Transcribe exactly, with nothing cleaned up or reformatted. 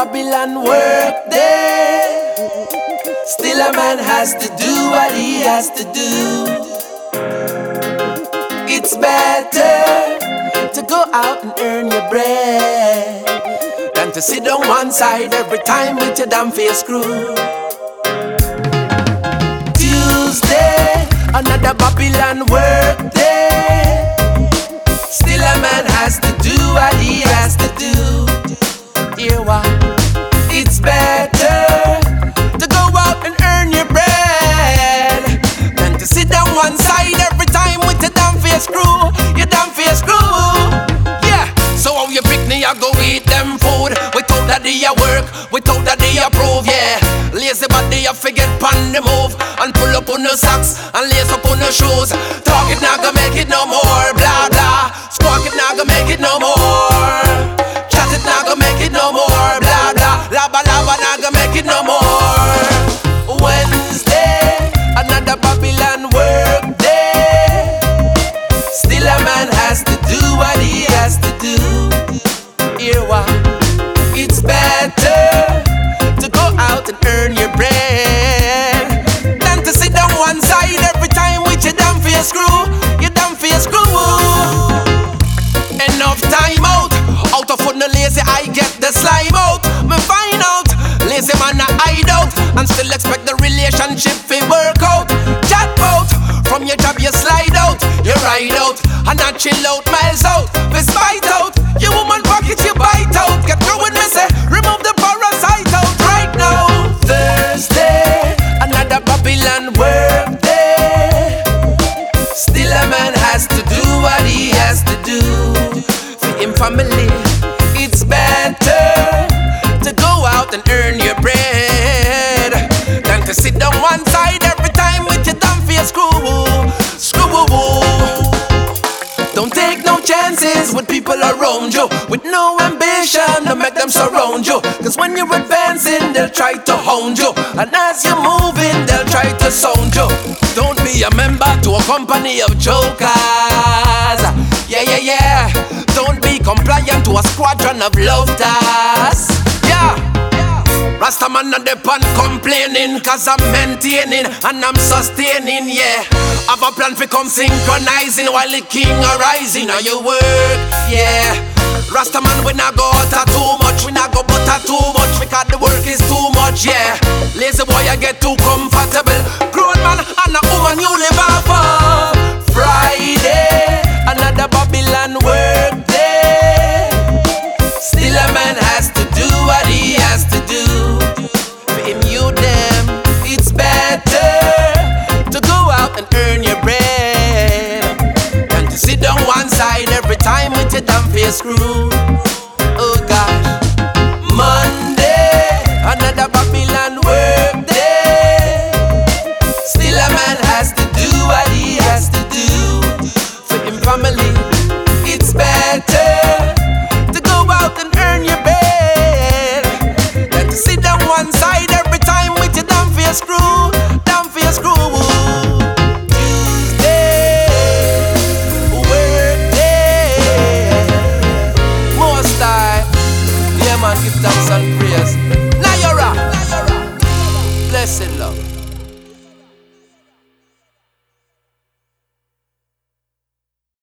Babylon work day, still a man has to do what he has to do. It's better to go out and earn your bread than to sit on one side every time with your damn face screw. Tuesday, another Babylon work day, still a man has to do what he has to do. Hear what? It's better to go out and earn your bread than to sit down one side every time with your damn face screw. Your damn face screw. Yeah. So how you pick me, I go eat them food without that they a work, without that they approve. Yeah. Lazy body, you forget pan the move and pull up on the socks and lace up on the shoes. Talk it not gonna make it no more. Blah blah. Squawk it not gonna make it no more. Chat it not gonna make it no more. Blah blah. Laba laba not gonna make it no more. Wednesday, another Babylon work day, still a man has to do what he has to do. Hear what? It's better to go out and earn your bread than to sit down one side every time with your damn face screw. Your damn face screw. Enough time out. Out of foot no lazy, I get the slime out. Me find out lazy man a hide out and still expect the relationship to work out. Chat out. From your job you slide out, you ride out and not chill out, miles out. We spite out. Your woman pocket you bite out. Get going me say, remove the parasite out right now. Thursday, another Babylon work day, still a man has to do what he has to do for him family. It's better to go out and earn your bread than to sit down one side every time with your damn face screw. Screw. Don't take no chances with people around you with no ambition to make them surround you. Cause when you're advancing, they'll try to hound you, and as you're moving, they'll try to sound you. Don't be a member to a company of jokers. Yeah, yeah, yeah. Don't be compliant to a squadron of loafers. Yeah. Rastaman not depend complaining, cause I'm maintaining and I'm sustaining, yeah. Have a plan for come synchronizing while the king arising on your work, yeah. Rastaman we not go utter too much, we not go butter too much, because the work is too much, yeah. Lazy boy I get too comfortable, grown man and a woman you live off of. Friday, another Babylon work day, still a man has to do what he has to do. For him, you them, it's better to go out and earn your bread than to sit down one side every time with your damn face screw. Oh gosh. Monday, another Babylon work day, still a man has to do what he has to do for him family. It's better to go out and earn your bread than to sit down one side every time with your damn face screw. Damn face screw. Tuesday, work day, most time. Yeah man, give thanks and praise. Nayara, blessed love.